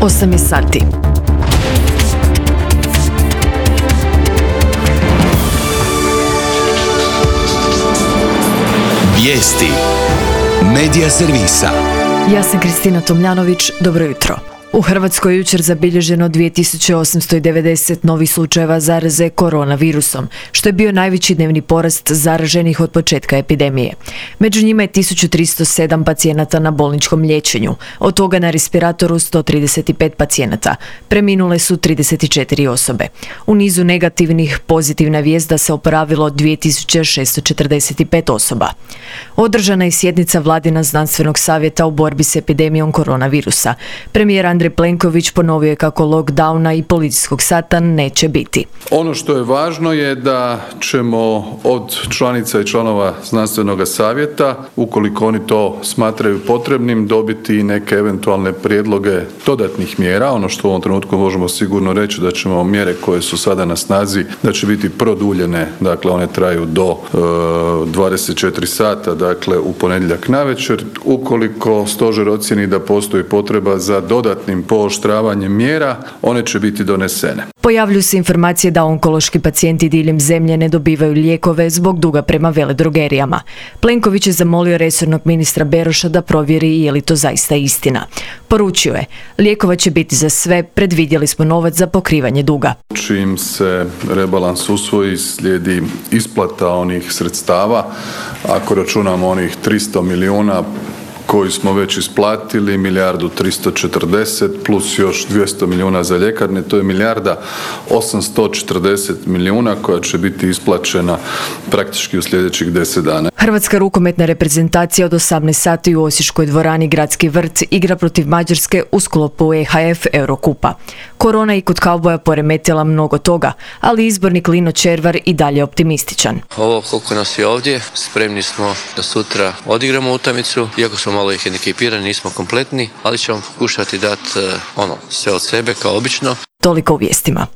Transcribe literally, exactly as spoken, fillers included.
osam je sati. Vijesti Medija servisa. Ja sam Kristina Tomljanović, dobro jutro. U Hrvatskoj je jučer zabilježeno dvije tisuće osamsto devedeset novih slučajeva zaraze koronavirusom, što je bio najveći dnevni porast zaraženih od početka epidemije. Među njima je tisuću tristo sedam pacijenata na bolničkom liječenju, od toga na respiratoru sto trideset pet pacijenata. Preminule su trideset četiri osobe. U nizu negativnih pozitivna vijest da se oporavilo dvije tisuće šesto četrdeset pet osoba. Održana je sjednica Vladina znanstvenog savjeta u borbi s epidemijom koronavirusa. Premijer Andrej Plenković ponovio je kako lockdowna i policijskog sata neće biti. Ono što je važno je da ćemo od članica i članova znanstvenog savjeta, ukoliko oni to smatraju potrebnim, dobiti neke eventualne prijedloge dodatnih mjera. Ono što u ovom trenutku možemo sigurno reći da ćemo mjere koje su sada na snazi da će biti produljene, dakle one traju do e, dvadeset četiri sata, dakle u ponedjeljak navečer. Ukoliko stožer ocijeni da postoji potreba za dodatnim pooštravanjem mjera, one će biti donesene. Pojavljuju se informacije da onkološki pacijenti diljem zemlje ne dobivaju lijekove zbog duga prema veledrogerijama. Plenković je zamolio resornog ministra Beroša da provjeri je li to zaista istina. Poručio je, lijekova će biti za sve, predvidjeli smo novac za pokrivanje duga. Čim se rebalans usvoji, slijedi isplata onih sredstava, ako računamo onih tristo milijuna koji smo već isplatili, milijardu tristo četrdeset plus još dvjesto milijuna za ljekarne, to je milijarda osamsto četrdeset milijuna koja će biti isplaćena praktički u sljedećih deset dana. Hrvatska rukometna reprezentacija od osamnaest sati u Osječkoj dvorani Gradski vrt igra protiv Mađarske u sklopu E H F Eurokupa. Korona i kod kauboja poremetila mnogo toga, ali izbornik Lino Červar i dalje optimističan. Ovo koliko nas je ovdje, spremni smo da sutra odigramo utakmicu, iako smo malo ih hendikepirani, nismo kompletni, ali ćemo pokušati dati ono, sve od sebe kao obično. Toliko u vijestima.